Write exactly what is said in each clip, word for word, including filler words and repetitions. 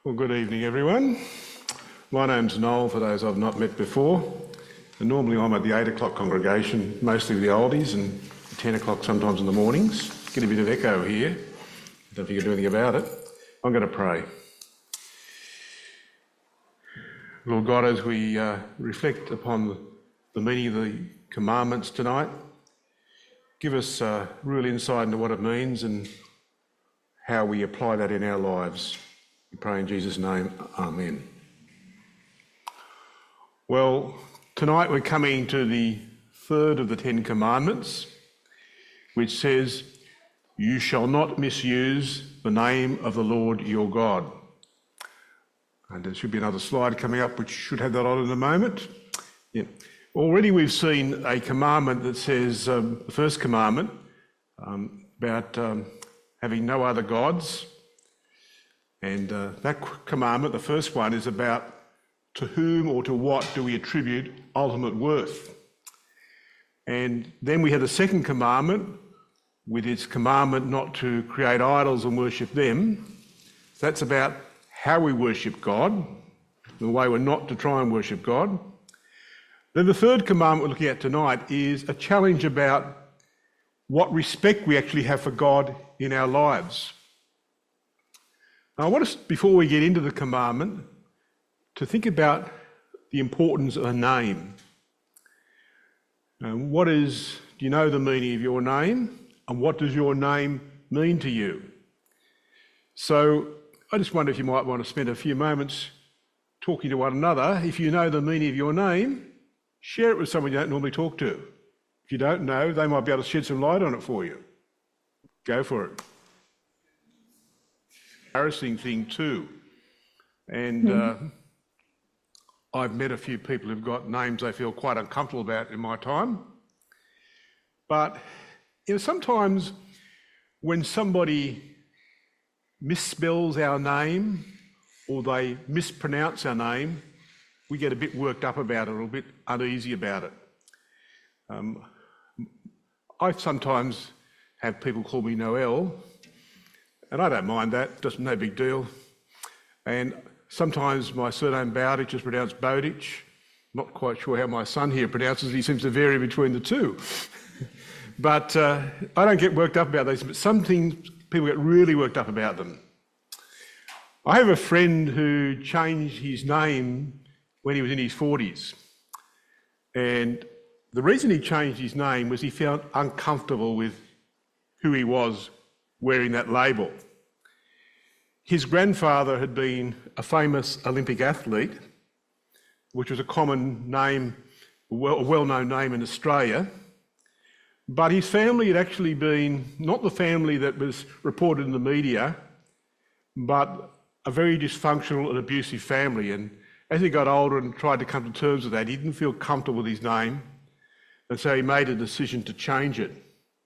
Well, good evening, everyone. My name's Noel, for those I've not met before. And normally I'm at the eight o'clock congregation, mostly with the oldies, and ten o'clock sometimes in the mornings. Get a bit of echo here. Don't know if you can do anything about it. I'm going to pray. Lord God, as we uh, reflect upon the meaning of the commandments tonight, give us uh, real insight into what it means and how we apply that in our lives. We pray in Jesus' name, Amen. Well, tonight we're coming to the third of the Ten Commandments, which says, "You shall not misuse the name of the Lord your God." And there should be another slide coming up which should have that on in a moment. Yeah. Already we've seen a commandment that says, um, the first commandment, um, about um, having no other gods. And uh, that commandment, the first one, is about to whom or to what do we attribute ultimate worth. And then we have the second commandment with its commandment not to create idols and worship them. That's about how we worship God, the way we're not to try and worship God. Then the third commandment we're looking at tonight is a challenge about what respect we actually have for God in our lives. Now, I want us, before we get into the commandment, to think about the importance of a name. Um, what is, do you know the meaning of your name? And what does your name mean to you? So I just wonder if you might want to spend a few moments talking to one another. If you know the meaning of your name, share it with someone you don't normally talk to. If you don't know, they might be able to shed some light on it for you. Go for it. Embarrassing thing too. And mm. uh, I've met a few people who've got names they feel quite uncomfortable about in my time. But you know, sometimes when somebody misspells our name or they mispronounce our name, we get a bit worked up about it or a bit uneasy about it. Um, I sometimes have people call me Noel, and I don't mind that, just no big deal. And sometimes my surname Bowditch is pronounced Bowditch. Not quite sure how my son here pronounces it. He seems to vary between the two. But uh, I don't get worked up about these, but some things people get really worked up about them. I have a friend who changed his name when he was in his forties. And the reason he changed his name was he felt uncomfortable with who he was wearing that label. His grandfather had been a famous Olympic athlete, which was a common name, a well-known name in Australia. But his family had actually been not the family that was reported in the media, but a very dysfunctional and abusive family. And as he got older and tried to come to terms with that, he didn't feel comfortable with his name, and so he made a decision to change it.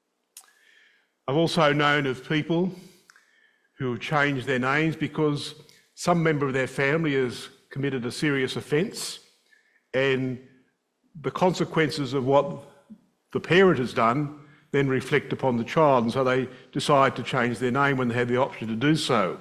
I've also known of people who have changed their names because some member of their family has committed a serious offence, and the consequences of what the parent has done then reflect upon the child, and so they decide to change their name when they have the option to do so.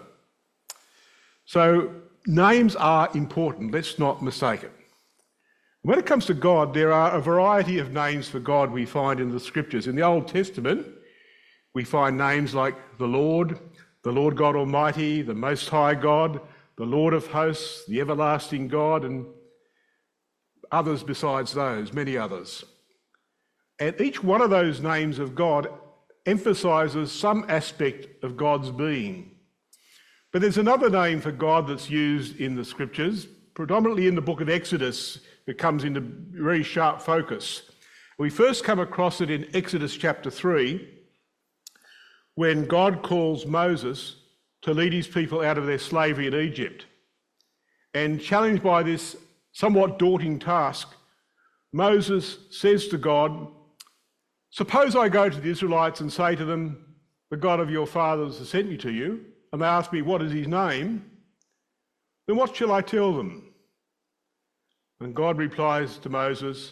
So names are important, let's not mistake it. When it comes to God, there are a variety of names for God we find in the Scriptures. In the Old Testament, we find names like the Lord, the Lord God Almighty, the Most High God, the Lord of Hosts, the Everlasting God, and others besides those, many others. And each one of those names of God emphasises some aspect of God's being. But there's another name for God that's used in the Scriptures, predominantly in the book of Exodus. It comes into very sharp focus. We first come across it in Exodus chapter three, when God calls Moses to lead his people out of their slavery in Egypt. And challenged by this somewhat daunting task, Moses says to God, "Suppose I go to the Israelites and say to them, 'The God of your fathers has sent me to you,' and they ask me, 'What is his name?' then what shall I tell them?" And God replies to Moses,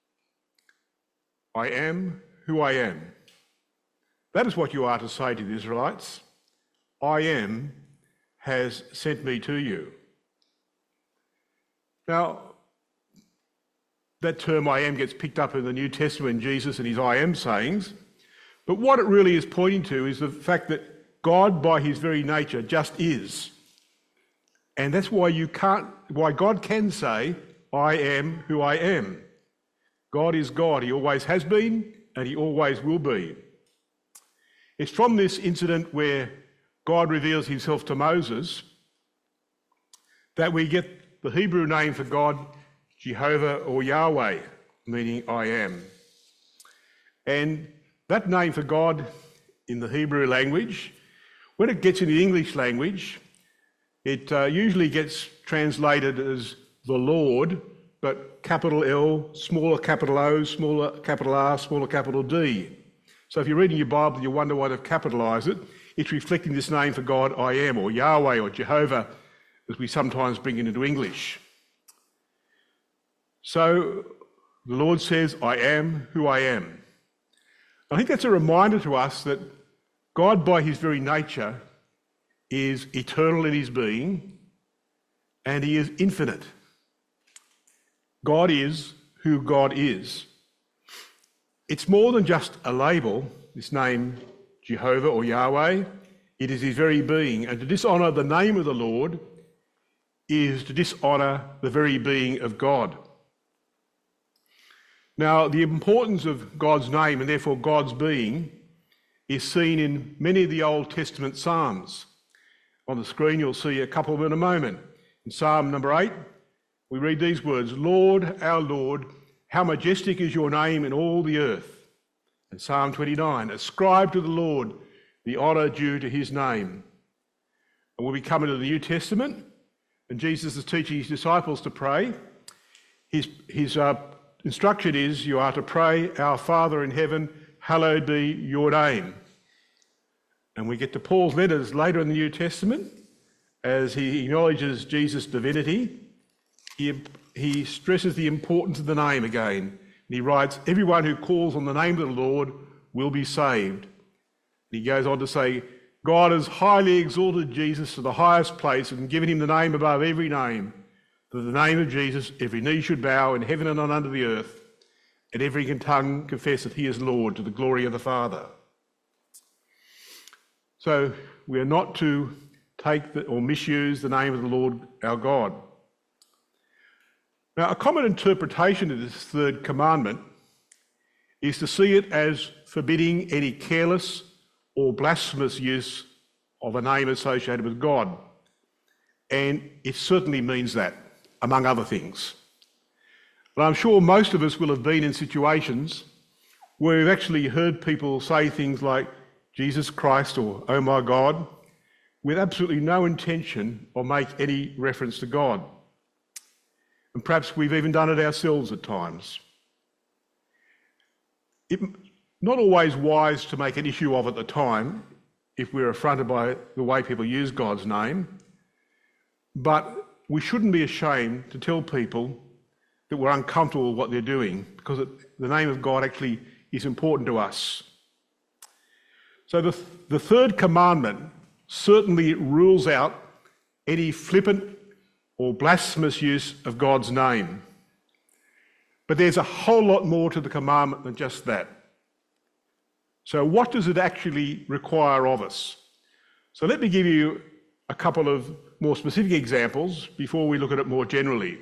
"I am who I am." That is what you are to say to the Israelites. I am has sent me to you. Now, that term I am gets picked up in the New Testament in Jesus and his I am sayings, but what it really is pointing to is the fact that God, by his very nature, just is. And that's why you can't, why God can say, I am who I am. God is God. He always has been and he always will be. It's from this incident where God reveals himself to Moses that we get the Hebrew name for God, Jehovah or Yahweh, meaning I am. And that name for God in the Hebrew language, when it gets in the English language, it uh, usually gets translated as the Lord, but capital L, smaller capital O, smaller capital R, smaller capital D. So if you're reading your Bible and you wonder why they've capitalised it, it's reflecting this name for God, I am, or Yahweh, or Jehovah, as we sometimes bring it into English. So the Lord says, I am who I am. I think that's a reminder to us that God, by his very nature, is eternal in his being, and he is infinite. God is who God is. It's more than just a label, this name Jehovah or Yahweh. It is his very being, and to dishonour the name of the Lord is to dishonour the very being of God. Now, the importance of God's name and therefore God's being is seen in many of the Old Testament Psalms. On the screen you'll see a couple of them in a moment. In Psalm number eight, we read these words, Lord, our Lord, how majestic is your name in all the earth. And Psalm twenty-nine, ascribe to the Lord the honour due to his name. And when we come into the New Testament, and Jesus is teaching his disciples to pray, his, his uh, instruction is, you are to pray, our Father in heaven, hallowed be your name. And we get to Paul's letters later in the New Testament, as he acknowledges Jesus' divinity, he, he stresses the importance of the name again. And he writes, everyone who calls on the name of the Lord will be saved. And he goes on to say, God has highly exalted Jesus to the highest place and given him the name above every name. To the name of Jesus, every knee should bow in heaven and on under the earth, and every tongue confess that he is Lord to the glory of the Father. So we are not to take the, or misuse the name of the Lord our God. Now, a common interpretation of this third commandment is to see it as forbidding any careless or blasphemous use of a name associated with God. And it certainly means that, among other things. But I'm sure most of us will have been in situations where we've actually heard people say things like Jesus Christ or oh my God, with absolutely no intention or make any reference to God. And perhaps we've even done it ourselves at times. It's not always wise to make an issue of at the time if we're affronted by the way people use God's name, but we shouldn't be ashamed to tell people that we're uncomfortable with what they're doing, because it, the name of God actually is important to us. So the, the third commandment certainly rules out any flippant or blasphemous use of God's name. But there's a whole lot more to the commandment than just that. So what does it actually require of us? So let me give you a couple of more specific examples before we look at it more generally.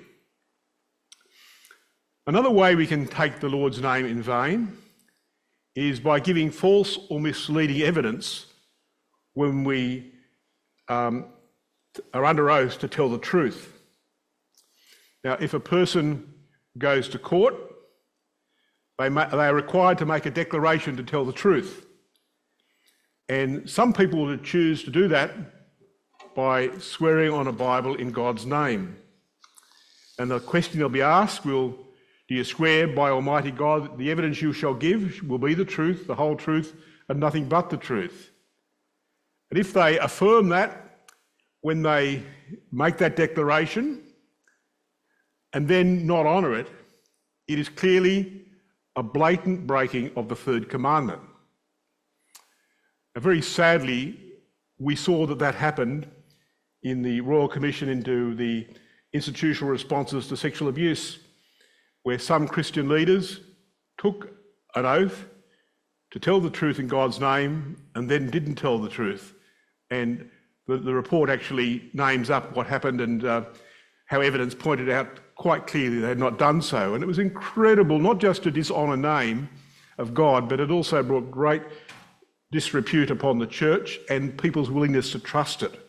Another way we can take the Lord's name in vain is by giving false or misleading evidence when we um, are under oath to tell the truth. Now, if a person goes to court, they, ma- they are required to make a declaration to tell the truth. And some people will choose to do that by swearing on a Bible in God's name. And the question they'll be asked will, do you swear by Almighty God that the evidence you shall give will be the truth, the whole truth, and nothing but the truth? And if they affirm that when they make that declaration and then not honour it, it is clearly a blatant breaking of the third commandment. Now, very sadly, we saw that that happened in the Royal Commission into the institutional responses to sexual abuse, where some Christian leaders took an oath to tell the truth in God's name and then didn't tell the truth. And the, the report actually names up what happened and uh, how evidence pointed out quite clearly they had not done so. And it was incredible, not just to dishonour name of God, but it also brought great disrepute upon the church and people's willingness to trust it.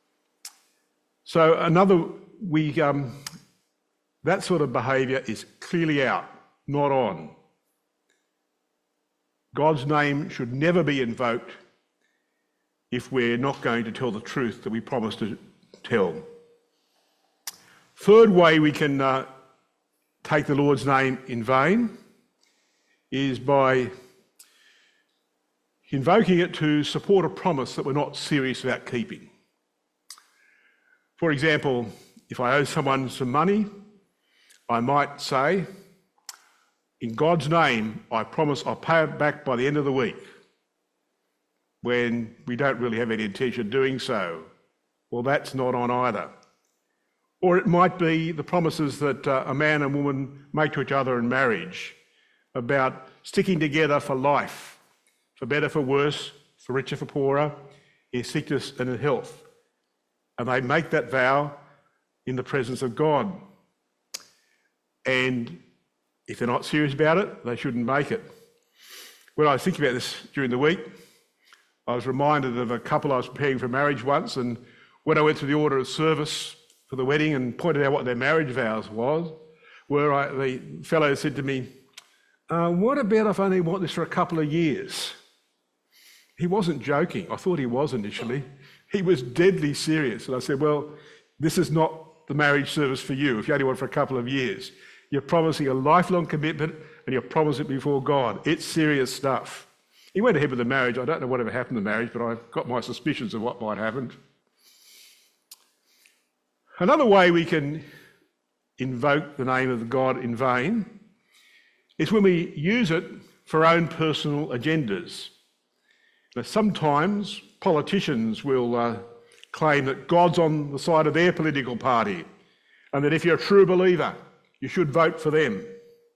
So another, we um, that sort of behaviour is clearly out, not on. God's name should never be invoked if we're not going to tell the truth that we promised to tell. Third way we can uh, take the Lord's name in vain is by invoking it to support a promise that we're not serious about keeping. For example, if I owe someone some money, I might say, in God's name, I promise I'll pay it back by the end of the week, when we don't really have any intention of doing so. Well, that's not on either. Or it might be the promises that uh, a man and woman make to each other in marriage about sticking together for life, for better, for worse, for richer, for poorer, in sickness and in health. And they make that vow in the presence of God. And if they're not serious about it, they shouldn't make it. When I was thinking about this during the week, I was reminded of a couple I was preparing for marriage once, and when I went through the order of service for the wedding and pointed out what their marriage vows was, where I, the fellow said to me, uh, what about if I only want this for a couple of years? He wasn't joking. I thought he was initially. He was deadly serious. And I said, well, this is not the marriage service for you if you only want it for a couple of years. You're promising a lifelong commitment and you're promising it before God. It's serious stuff. He went ahead with the marriage. I don't know whatever happened to the marriage, but I've got my suspicions of what might happen. Another way we can invoke the name of God in vain is when we use it for our own personal agendas. Now, sometimes politicians will uh, claim that God's on the side of their political party and that if you're a true believer, you should vote for them.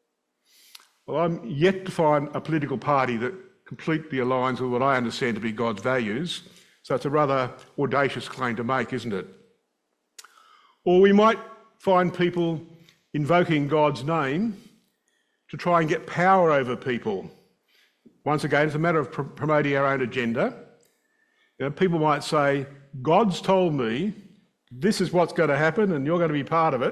Well, I'm yet to find a political party that completely aligns with what I understand to be God's values, so it's a rather audacious claim to make, isn't it? Or we might find people invoking God's name to try and get power over people. Once again, it's a matter of pr- promoting our own agenda. You know, people might say, God's told me this is what's going to happen and you're going to be part of it.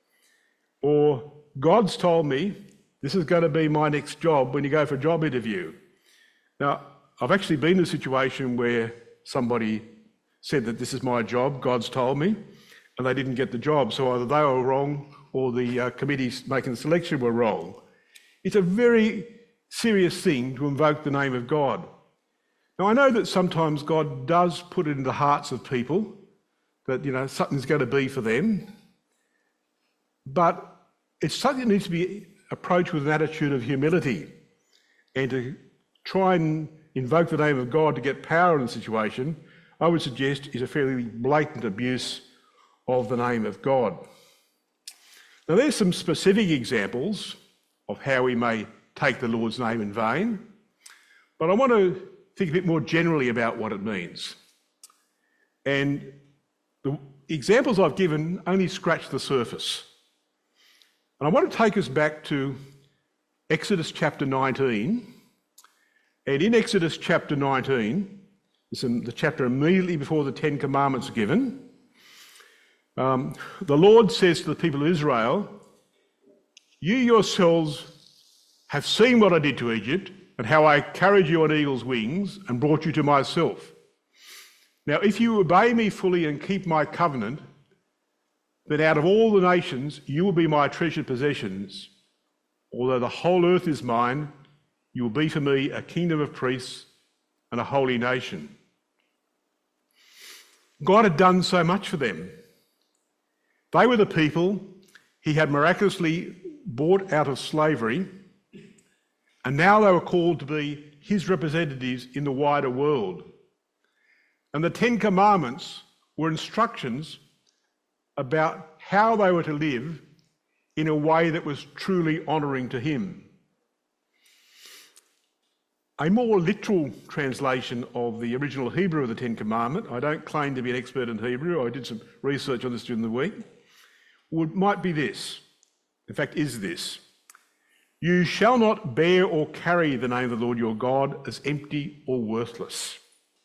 Or God's told me this is going to be my next job when you go for a job interview. Now, I've actually been in a situation where somebody said that this is my job, God's told me, and they didn't get the job. So either they were wrong or the uh, committees making the selection were wrong. It's a very serious thing to invoke the name of God. Now, I know that sometimes God does put it in the hearts of people that, you know, something's going to be for them, but it's something that needs to be approached with an attitude of humility, and to try and invoke the name of God to get power in the situation, I would suggest is a fairly blatant abuse of the name of God. Now, there's some specific examples of how we may take the Lord's name in vain, but I want to think a bit more generally about what it means. And the examples I've given only scratch the surface. And I want to take us back to Exodus chapter nineteen. And in Exodus chapter nineteen, it's in the chapter immediately before the Ten Commandments are given, um, the Lord says to the people of Israel, you yourselves have seen what I did to Egypt and how I carried you on eagle's wings and brought you to myself. Now, if you obey me fully and keep my covenant, then out of all the nations you will be my treasured possessions. Although the whole earth is mine, you will be for me a kingdom of priests and a holy nation. God had done so much for them. They were the people he had miraculously brought out of slavery, and now they were called to be his representatives in the wider world. And the Ten Commandments were instructions about how they were to live in a way that was truly honouring to him. A more literal translation of the original Hebrew of the Ten Commandments, I don't claim to be an expert in Hebrew, I did some research on this during the week, would, might be this, in fact is this: you shall not bear or carry the name of the Lord your God as empty or worthless.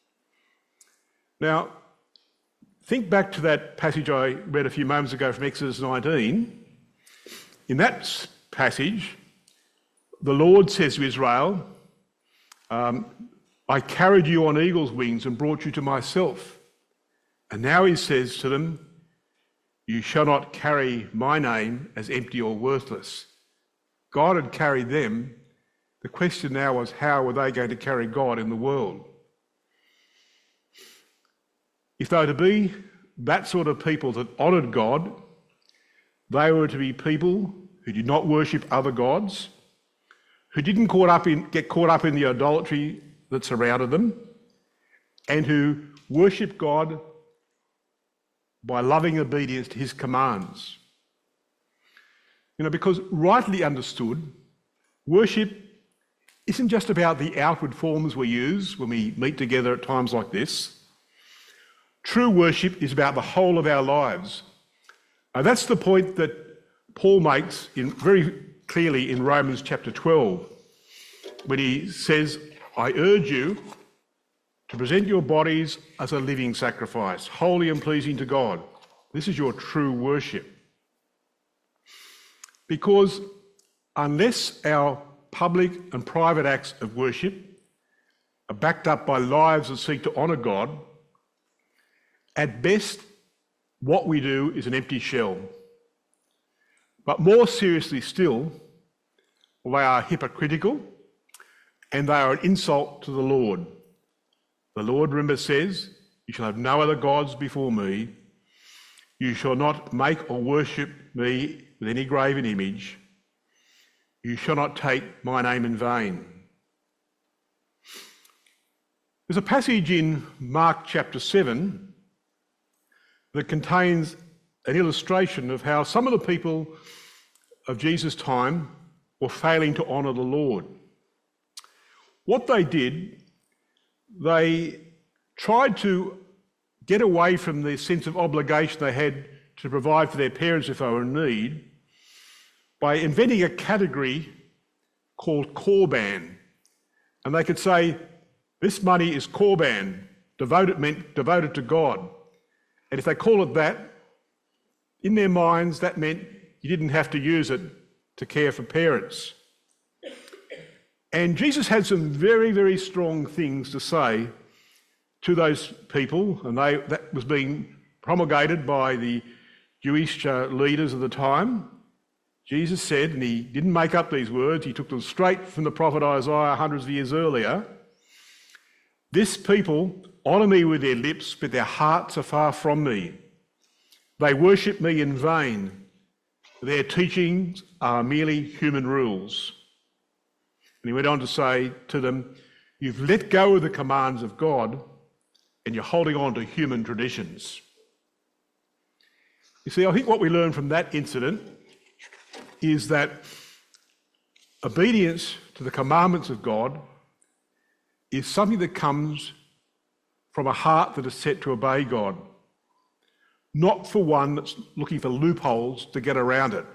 Now, think back to that passage I read a few moments ago from Exodus nineteen. In that passage, the Lord says to Israel, um, I carried you on eagle's wings and brought you to myself. And now he says to them, you shall not carry my name as empty or worthless. God had carried them. The question now was, how were they going to carry God in the world? If they were to be that sort of people that honoured God, they were to be people who did not worship other gods, who didn't caught up in, get caught up in the idolatry that surrounded them, and who worshipped God by loving obedience to his commands. You know, because rightly understood, worship isn't just about the outward forms we use when we meet together at times like this. True worship is about the whole of our lives. Uh, that's the point that Paul makes in, very clearly in Romans chapter twelve, when he says, I urge you to present your bodies as a living sacrifice, holy and pleasing to God. This is your true worship. Because unless our public and private acts of worship are backed up by lives that seek to honour God, at best, what we do is an empty shell. But more seriously still, they are hypocritical and they are an insult to the Lord. The Lord, remember, says, you shall have no other gods before me. You shall not make or worship me with any graven image. You shall not take my name in vain. There's a passage in Mark chapter seven that contains an illustration of how some of the people of Jesus' time were failing to honour the Lord. What they did, they tried to get away from the sense of obligation they had to provide for their parents if they were in need by inventing a category called Korban. And they could say, this money is Korban, devoted, meant devoted to God. And if they call it that, in their minds, that meant you didn't have to use it to care for parents. And Jesus had some very, very strong things to say to those people, and they, that was being promulgated by the Jewish uh, leaders of the time. Jesus said, and he didn't make up these words, he took them straight from the prophet Isaiah hundreds of years earlier. This people honour me with their lips, but their hearts are far from me. They worship me in vain. Their teachings are merely human rules. And he went on to say to them, you've let go of the commands of God and you're holding on to human traditions. You see, I think what we learn from that incident is that obedience to the commandments of God is something that comes from a heart that is set to obey God, not for one that's looking for loopholes to get around it.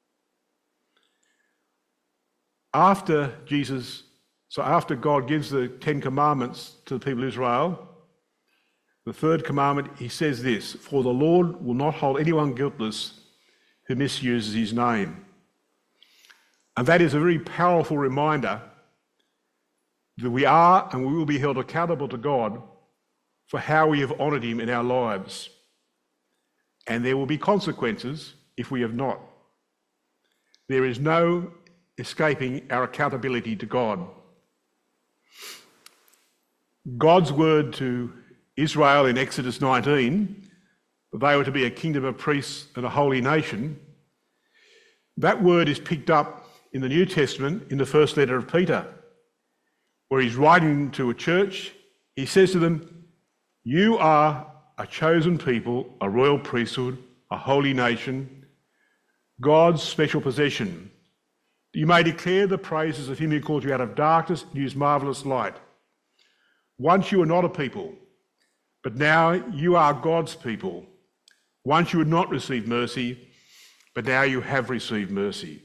After Jesus, so after God gives the Ten Commandments to the people of Israel, the third commandment, he says this, for the Lord will not hold anyone guiltless who misuses his name. And that is a very powerful reminder that we are and we will be held accountable to God for how we have honoured him in our lives. And there will be consequences if we have not. There is no escaping our accountability to God. God's word to Israel in Exodus nineteen, that they were to be a kingdom of priests and a holy nation, that word is picked up in the New Testament in the first letter of Peter, where he's writing to a church. He says to them, you are a chosen people, a royal priesthood, a holy nation, God's special possession. You may declare the praises of him who called you out of darkness into his marvellous light. Once you were not a people, but now you are God's people. Once you would not receive mercy, but now you have received mercy.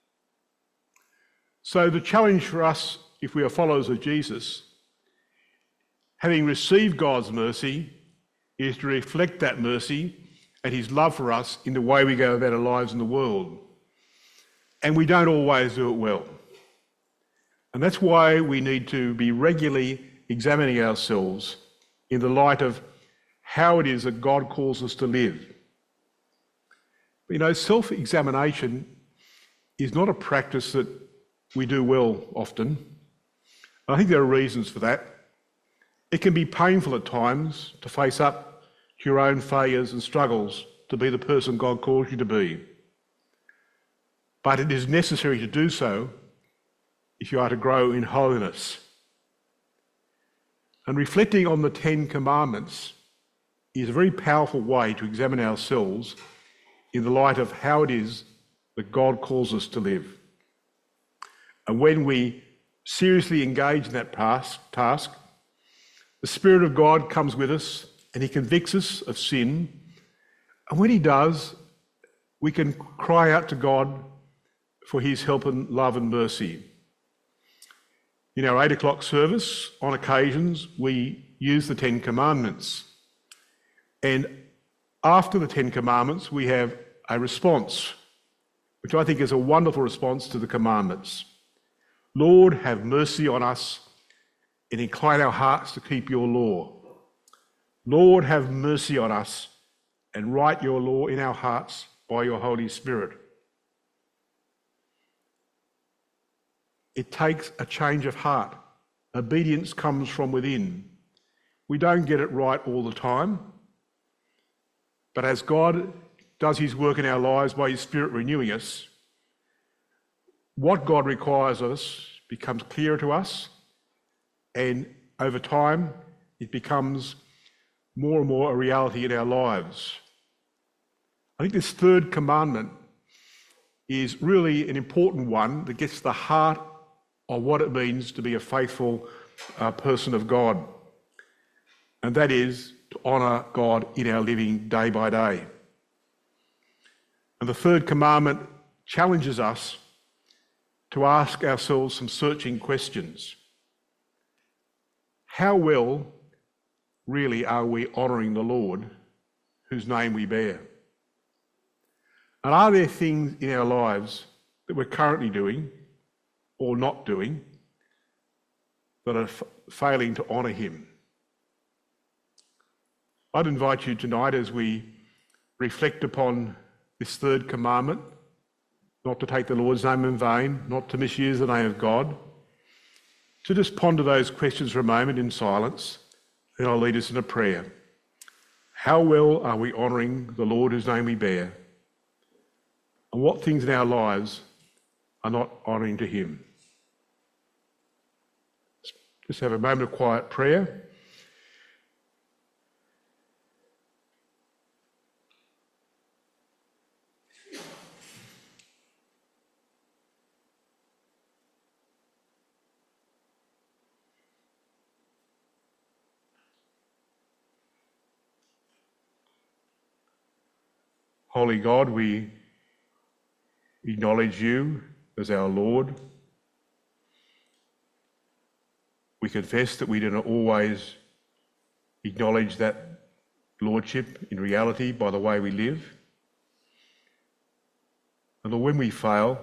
So the challenge for us, if we are followers of Jesus, having received God's mercy, is to reflect that mercy and his love for us in the way we go about our lives in the world. And we don't always do it well. And that's why we need to be regularly examining ourselves in the light of how it is that God calls us to live. You know, self-examination is not a practice that we do well often. I think there are reasons for that. It can be painful at times to face up to your own failures and struggles to be the person God calls you to be. But it is necessary to do so if you are to grow in holiness. And reflecting on the Ten Commandments is a very powerful way to examine ourselves in the light of how it is that God calls us to live. And when we seriously engage in that task, the Spirit of God comes with us and he convicts us of sin. And when he does, we can cry out to God for his help and love and mercy. In our eight o'clock service, on occasions, we use the Ten Commandments. And after the Ten Commandments, we have a response, which I think is a wonderful response to the commandments. Lord, have mercy on us and incline our hearts to keep your law. Lord, have mercy on us and write your law in our hearts by your Holy Spirit. It takes a change of heart. Obedience comes from within. We don't get it right all the time, but as God does his work in our lives by his Spirit renewing us, what God requires of us becomes clearer to us, and over time it becomes more and more a reality in our lives. I think this third commandment is really an important one that gets to the heart of what it means to be a faithful uh, person of God, and that is to honour God in our living day by day. And the third commandment challenges us to ask ourselves some searching questions. How well, really, are we honouring the Lord whose name we bear? And are there things in our lives that we're currently doing or not doing that are f- failing to honour him? I'd invite you tonight, as we reflect upon this third commandment, not to take the Lord's name in vain, not to misuse the name of God, to just ponder those questions for a moment in silence, then I'll lead us in a prayer. How well are we honouring the Lord whose name we bear? And what things in our lives are not honouring to him? Just have a moment of quiet prayer. Holy God, we acknowledge you as our Lord. We confess that we do not always acknowledge that Lordship in reality by the way we live. And Lord, when we fail,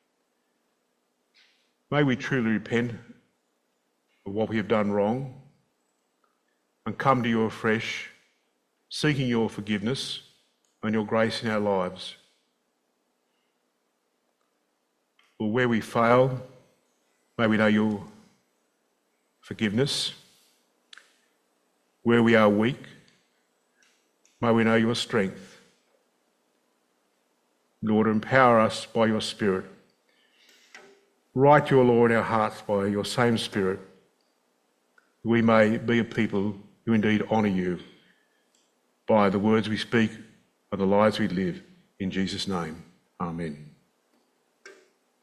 may we truly repent of what we have done wrong and come to you afresh, seeking your forgiveness and your grace in our lives. Lord, where we fail, may we know your forgiveness. Where we are weak, may we know your strength. Lord, empower us by your Spirit. Write your law in our hearts by your same Spirit, that we may be a people who indeed honour you. by the words we speak, by the lives we live. In Jesus' name, amen.